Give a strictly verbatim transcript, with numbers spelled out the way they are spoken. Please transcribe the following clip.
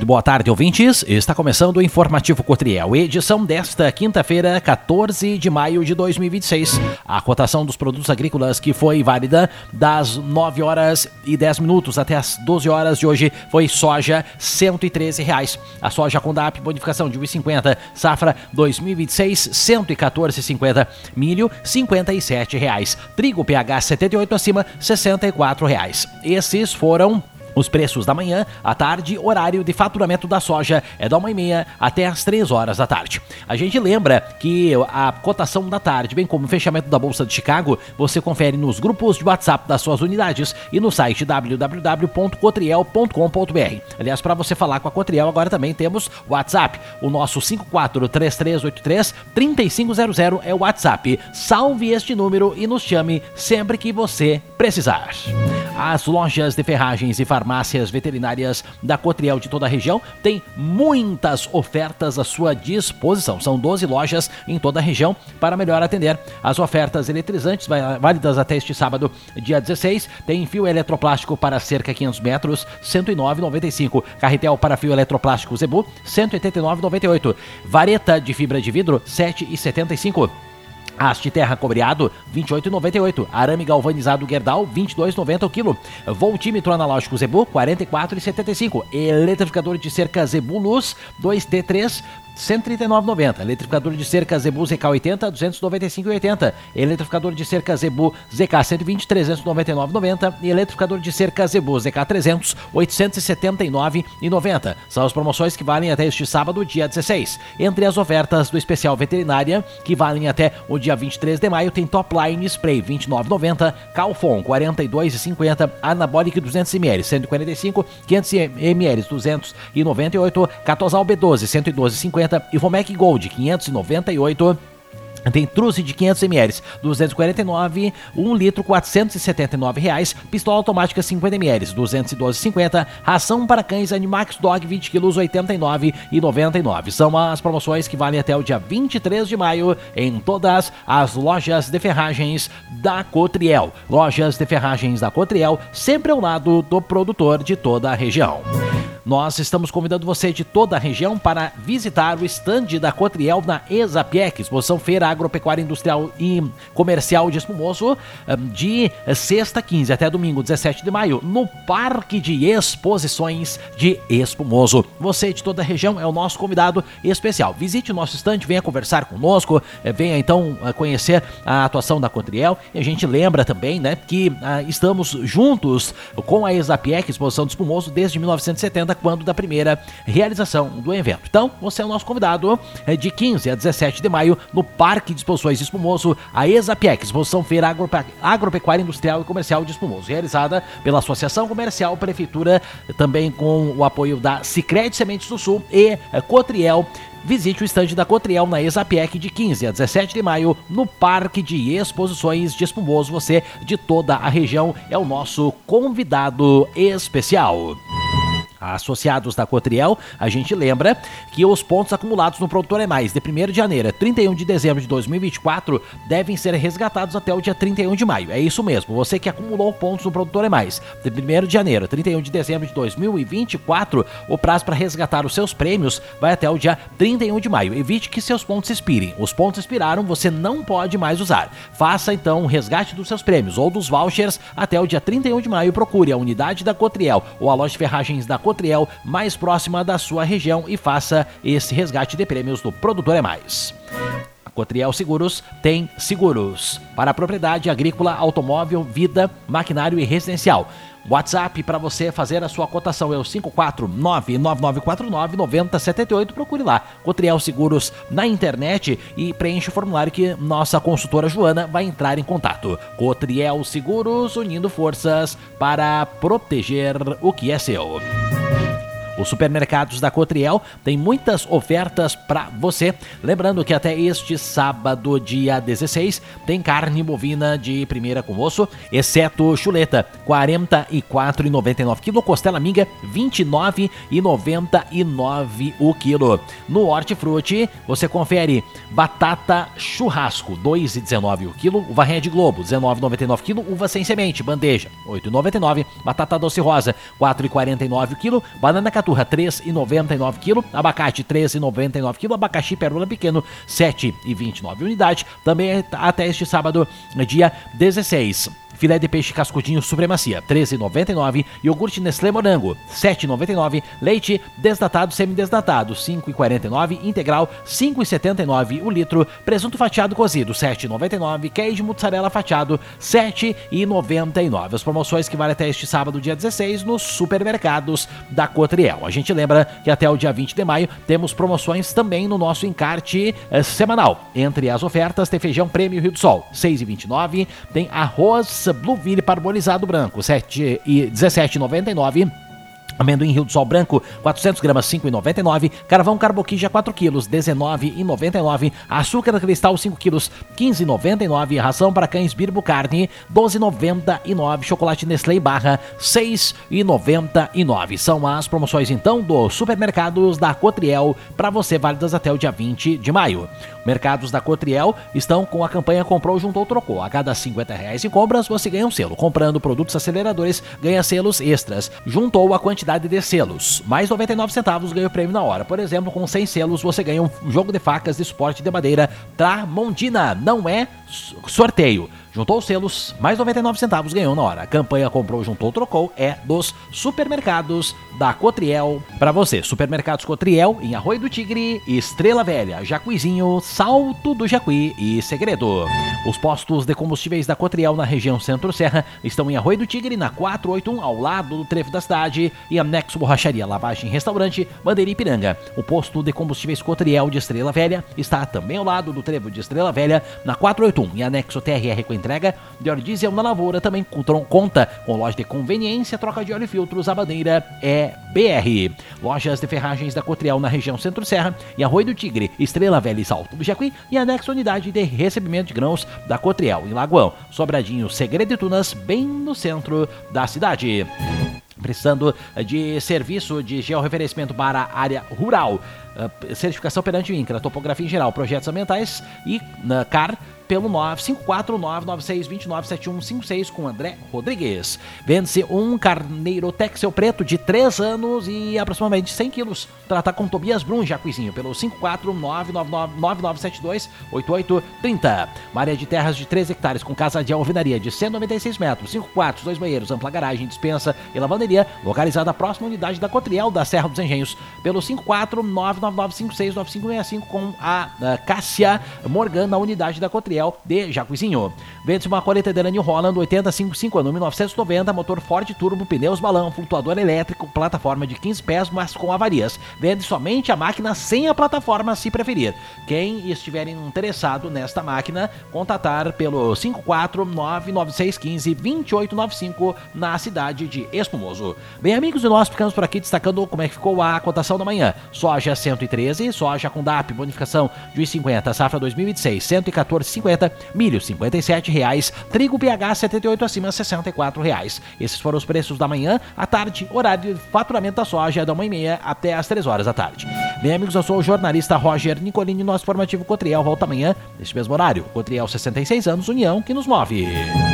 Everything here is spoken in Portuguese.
Muito boa tarde, ouvintes. Está começando o Informativo Cotriel, edição desta quinta-feira, quatorze de maio de dois mil e vinte e seis. A cotação dos produtos agrícolas que foi válida das nove horas e dez minutos até as doze horas de hoje foi soja cento e treze reais. A soja com D A P, bonificação de um real e cinquenta, safra dois mil e vinte e seis, cento e quatorze reais e cinquenta, milho cinquenta e sete reais, trigo P H setenta e oito acima, sessenta e quatro reais. Esses foram os preços da manhã. À tarde, horário de faturamento da soja é da uma e meia até as três horas da tarde. A gente lembra que a cotação da tarde, bem como o fechamento da Bolsa de Chicago, você confere nos grupos de WhatsApp das suas unidades e no site w w w ponto cotriel ponto com ponto b r. Aliás, para você falar com a Cotriel, agora também temos WhatsApp. O nosso cinco quatro três três oito três, três cinco zero zero é o WhatsApp. Salve este número e nos chame sempre que você precisar. As lojas de ferragens e farmácias veterinárias da Cotriel de toda a região têm muitas ofertas à sua disposição. São doze lojas em toda a região para melhor atender. As ofertas eletrizantes válidas até este sábado, dia dezesseis, tem fio eletroplástico para cerca de quinhentos metros, cento e nove reais e noventa e cinco centavos. Carretel para fio eletroplástico Zebu, cento e oitenta e nove reais e noventa e oito centavos. Vareta de fibra de vidro, sete reais e setenta e cinco centavos. Haste terra cobreado, vinte e oito reais e noventa e oito centavos. Arame galvanizado Gerdau, vinte e dois reais e noventa centavos o quilo. Voltímetro analógico Zebu, quarenta e quatro reais e setenta e cinco centavos. Eletrificador de cerca Zebu Luz, dois T três, cento e trinta e nove reais e noventa centavos. Eletrificador de cerca Zebu Z K oitenta, duzentos e noventa e cinco reais e oitenta centavos. Eletrificador de cerca Zebu Z K cento e vinte, trezentos e noventa e nove reais e noventa centavos. E eletrificador de cerca Zebu Z K trezentos, oitocentos e setenta e nove reais e noventa centavos. São as promoções que valem até este sábado, dia dezesseis. Entre as ofertas do especial veterinária, que valem até o dia vinte e três de maio, tem Top Line Spray vinte e nove reais e noventa centavos, Calfon quarenta e dois reais e cinquenta centavos, Anabolic duzentos mililitros, cento e quarenta e cinco, quinhentos mililitros, duzentos e noventa e oito, Catosal B doze, cento e doze reais e cinquenta centavos e Vomec Gold quinhentos e noventa e oito centavos. Tem Truce de quinhentos mililitros, duzentos e quarenta e nove, um litro, quatrocentos e setenta e nove reais. Pistola automática cinquenta mililitros, duzentos e doze reais e cinquenta centavos. Ração para cães Animax Dog vinte quilos, oitenta e nove reais e noventa e nove centavos. São as promoções que valem até o dia vinte e três de maio em todas as lojas de ferragens da Cotriel. Lojas de ferragens da Cotriel, sempre ao lado do produtor de toda a região. Nós estamos convidando você de toda a região para visitar o estande da Cotriel na Exapiec, exposição Feira Agropecuária Industrial e Comercial de Espumoso, de sexta quinze até domingo dezessete de maio, no Parque de Exposições de Espumoso. Você de toda a região é o nosso convidado especial. Visite o nosso estande, venha conversar conosco, venha então conhecer a atuação da Cotriel. E a gente lembra também, né, que ah, estamos juntos com a Exapiec, exposição de Espumoso, desde mil novecentos e setenta, quando da primeira realização do evento. Então, você é o nosso convidado de quinze a dezessete de maio no Parque de Exposições de Espumoso, a Exapiec, exposição Feira Agrope- Agropecuária Industrial e Comercial de Espumoso, realizada pela Associação Comercial Prefeitura, também com o apoio da Sicredi Sementes do Sul e Cotriel. Visite o estande da Cotriel na Exapiec de quinze a dezessete de maio no Parque de Exposições de Espumoso. Você de toda a região é o nosso convidado especial. Associados da Cotriel, a gente lembra que os pontos acumulados no Produtor é Mais de primeiro de janeiro a trinta e um de dezembro de dois mil e vinte e quatro devem ser resgatados até o dia trinta e um de maio. É isso mesmo, você que acumulou pontos no Produtor é Mais de primeiro de janeiro a trinta e um de dezembro de dois mil e vinte e quatro, o prazo para resgatar os seus prêmios vai até o dia trinta e um de maio. Evite que seus pontos expirem. Os pontos expiraram, você não pode mais usar. Faça então o resgate dos seus prêmios ou dos vouchers até o dia trinta e um de maio. Procure a unidade da Cotriel ou a loja de ferragens da Cotriel mais próxima da sua região e faça esse resgate de prêmios do Produtor é Mais. A Cotriel Seguros tem seguros para propriedade agrícola, automóvel, vida, maquinário e residencial. WhatsApp para você fazer a sua cotação é o cinco quatro nove nove nove quatro nove nove zero sete oito. Procure lá, Cotriel Seguros na internet e preencha o formulário que nossa consultora Joana vai entrar em contato. Cotriel Seguros, unindo forças para proteger o que é seu. Os supermercados da Cotriel têm muitas ofertas para você. Lembrando que até este sábado, dia dezesseis, tem carne bovina de primeira com osso, exceto chuleta, quarenta e quatro reais e noventa e nove quilo, costela minga, vinte e nove reais e noventa e nove o quilo. No Hortifruti, você confere batata churrasco, dois reais e dezenove o quilo, uva Red Globo, dezenove reais e noventa e nove quilo, uva sem semente, bandeja, oito reais e noventa e nove, batata doce rosa, quatro reais e quarenta e nove o quilo, banana caturra, caturra três reais e noventa e nove centavos quilo, abacate três reais e noventa e nove centavos quilo, abacaxi pérola pequeno sete reais e vinte e nove centavos unidade, também até este sábado, dia dezesseis. Filé de peixe cascudinho supremacia, treze reais e noventa e nove centavos. Iogurte Nestlé Morango, sete reais e noventa e nove centavos. Leite desnatado semidesnatado, cinco reais e quarenta e nove centavos. Integral, cinco reais e setenta e nove centavos o litro. Presunto fatiado cozido, sete reais e noventa e nove centavos. Queijo mussarela fatiado, sete reais e noventa e nove centavos. As promoções que valem até este sábado, dia dezesseis, nos supermercados da Cotriel. A gente lembra que até o dia vinte de maio temos promoções também no nosso encarte eh, semanal. Entre as ofertas, tem feijão Prêmio Rio do Sol, seis reais e vinte e nove centavos. Tem arroz Blueville parbolizado branco, dezessete reais e noventa e nove centavos. Amendoim Rio do Sol branco, quatrocentas gramas, cinco reais e noventa e nove centavos. Carvão Carboquija, quatro quilos, dezenove reais e noventa e nove centavos. Açúcar cristal, cinco quilos, quinze reais e noventa e nove centavos. Ração para cães Birbo Carne, doze reais e noventa e nove centavos. Chocolate Nestlé Barra, seis reais e noventa e nove centavos. São as promoções, então, dos supermercados da Cotriel, para você, válidas até o dia vinte de maio. Mercados da Cotriel estão com a campanha Comprou, Juntou, Trocou. A cada cinquenta reais em compras, você ganha um selo. Comprando produtos aceleradores, ganha selos extras. Juntou a quantidade de selos, mais noventa e nove centavos ganha o prêmio na hora. Por exemplo, com cem selos você ganha um jogo de facas de suporte de madeira Tramontina. Não é sorteio. Juntou os selos, mais noventa e nove centavos ganhou na hora. A campanha Comprou, Juntou, Trocou é dos supermercados da Cotriel para você. Supermercados Cotriel em Arroio do Tigre, Estrela Velha, Jacuizinho, Salto do Jacuí e Segredo. Os postos de combustíveis da Cotriel na região Centro-Serra estão em Arroio do Tigre, na quatrocentos e oitenta e um, ao lado do trevo da cidade, e anexo Borracharia, Lavagem, Restaurante, Bandeira Ipiranga. O posto de combustíveis Cotriel de Estrela Velha está também ao lado do trevo de Estrela Velha, na quatrocentos e oitenta e um, e anexo T R R com entrega de óleo diesel na Lavoura. Também conta com loja de conveniência, troca de óleo e filtros. A bandeira é B R. Lojas de ferragens da Cotriel na região Centro-Serra, e Arroio do Tigre, Estrela Velha e Salto do Jacuí, e anexo unidade de recebimento de grãos da Cotriel em Lagoão, Sobradinho, Segredo e Tunas, bem no centro da cidade. Precisando de serviço de georreferenciamento para a área rural, certificação perante o INCRA, topografia em geral, projetos ambientais e na C A R, pelo nove cinco quatro nove nove seis dois nove sete um cinco seis com André Rodrigues. Vende-se um carneiro Texel preto de três anos e aproximadamente cem quilos. Trata com Tobias Brum, Jacuizinho, pelo cinco quatro nove nove nove nove sete dois oito oito três zero. Uma área de terras de três hectares com casa de alvenaria de cento e noventa e seis metros, cinco quartos, dois banheiros, ampla garagem, dispensa e lavanderia, localizada à próxima unidade da Cotriel da Serra dos Engenhos, pelo cinco quatro nove nove nove cinco seis nove cinco seis cinco com a, a Cássia Morgan na unidade da Cotriel de Jacuizinho. Vende-se uma colheitadeira New Holland oitenta cinquenta e cinco, ano mil novecentos e noventa, motor Ford Turbo, pneus balão, flutuador elétrico, plataforma de quinze pés, mas com avarias. Vende somente a máquina sem a plataforma, se preferir. Quem estiver interessado nesta máquina, contatar pelo cinco quatro nove nove seis um cinco dois oito nove cinco na cidade de Espumoso. Bem, amigos, e nós ficamos por aqui destacando como é que ficou a cotação da manhã. Soja cento e treze, soja com D A P, bonificação de um real e cinquenta, safra dois mil e vinte e seis, cento e quatorze reais e cinquenta, milho cinquenta e sete reais, trigo P H setenta e oito acima, sessenta e quatro reais. Esses foram os preços da manhã. À tarde, horário de faturamento da soja da uma e meia até às três horas da tarde. Bem, amigos, eu sou o jornalista Roger Nicolini, nosso informativo Cotriel volta amanhã neste mesmo horário. Cotriel, sessenta e seis anos, união que nos move.